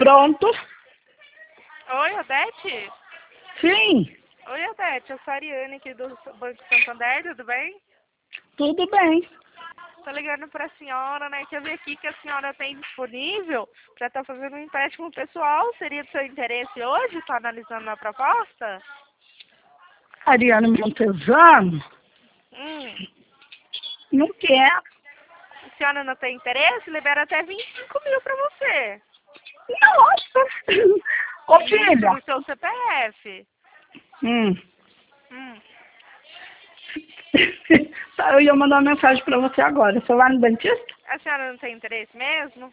Pronto. Oi, Odete? Sim, Oi, Odete, eu sou a Ariane aqui do Banco Santander, tudo bem? tudo bem. Tô ligando pra senhora, né, que eu vi aqui que a senhora tem disponível para estar fazendo um empréstimo pessoal. Seria do seu interesse hoje, tá analisando a proposta? Ariane Montesano Hum. não quer. A senhora não tem interesse? Libera até 25 mil pra você. Nossa! Ô, Isso, filha. do seu CPF. Hum. Hum. Tá, eu ia mandar uma mensagem pra você agora. Você vai no dentista? A senhora não tem interesse mesmo?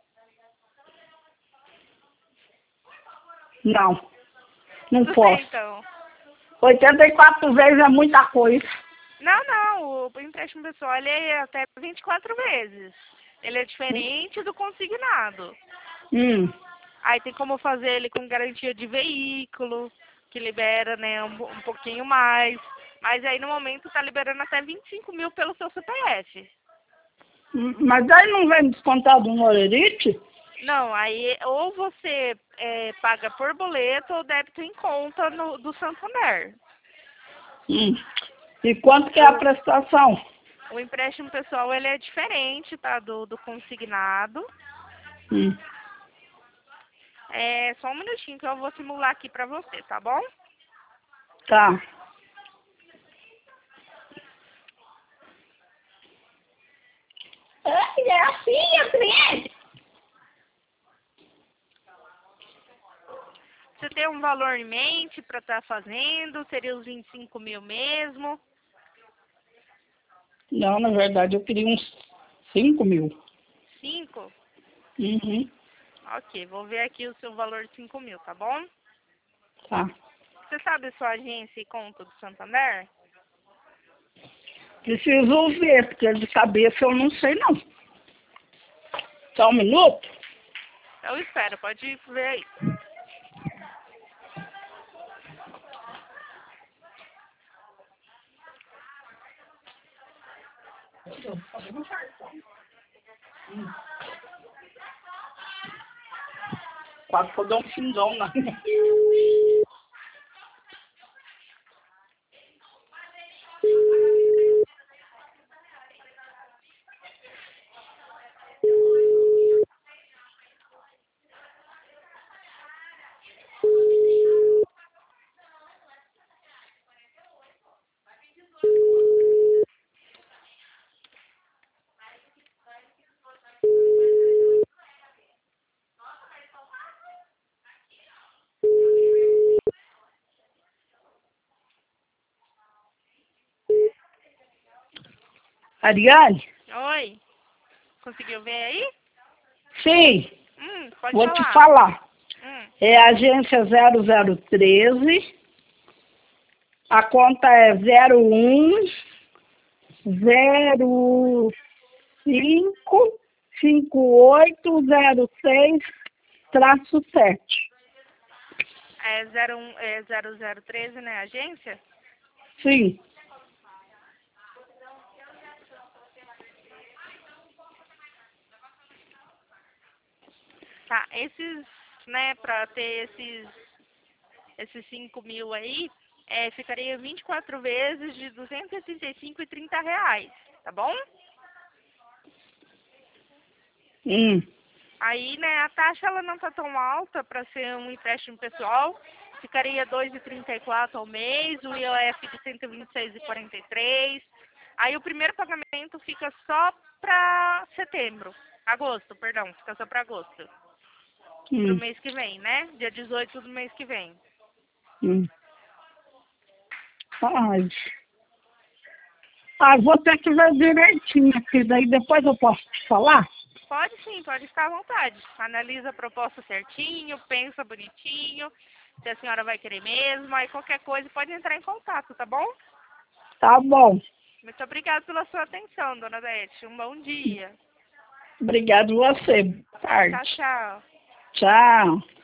Não, não Tudo bem, posso. então. 84 vezes é muita coisa. Não, o empréstimo pessoal ele é até 24 vezes. Ele é diferente do consignado. Hum. Aí tem como fazer ele com garantia de veículo, que libera, né, um pouquinho mais. Mas aí no momento tá liberando até 25 mil pelo seu CPF. Mas aí não vem descontado no Olerite? Não, aí ou você paga por boleto ou débito em conta do Santander. Hum. E quanto que é a prestação? O empréstimo pessoal ele é diferente, tá, do consignado. Hum. É só um minutinho que eu vou simular aqui pra você, tá bom? Tá. É assim, a cliente. Você tem um valor em mente para estar fazendo? Seria os 25 mil mesmo? Não, na verdade eu queria uns 5 mil. 5? Uhum. Ok, vou ver aqui o seu valor de 5 mil, tá bom? Tá. Você sabe a sua agência e conta do Santander? Preciso ver, porque de cabeça eu não sei não. Só um minuto? Eu espero, pode ver aí. Quase que eu dou um findão na minha. Ariane? Oi, conseguiu ver aí? Sim, Pode vou te falar. falar. Hum, É a agência 0013. A conta é 01-05-5806-7. é 0013, né, agência? Sim. Tá, né, pra ter esses 5 mil aí, ficaria 24 vezes de 235,30 reais, tá bom? Hum. Aí, né, a taxa ela não tá tão alta para ser um empréstimo pessoal, ficaria 2,34 ao mês, o IOF de 126,43. Aí o primeiro pagamento fica só para agosto, perdão, fica só para agosto, pro Hum. mês que vem, né? Dia 18 do mês que vem. Hum. Ai. Ah, vou ter que ver direitinho aqui, daí depois eu posso te falar? Pode sim, pode ficar à vontade. Analisa a proposta certinho, pensa bonitinho, se a senhora vai querer mesmo, aí qualquer coisa pode entrar em contato, tá bom? Tá bom. Muito obrigada pela sua atenção, dona Beth. Um bom dia. Obrigado você. Boa Tchau, tarde. tchau. Tchau.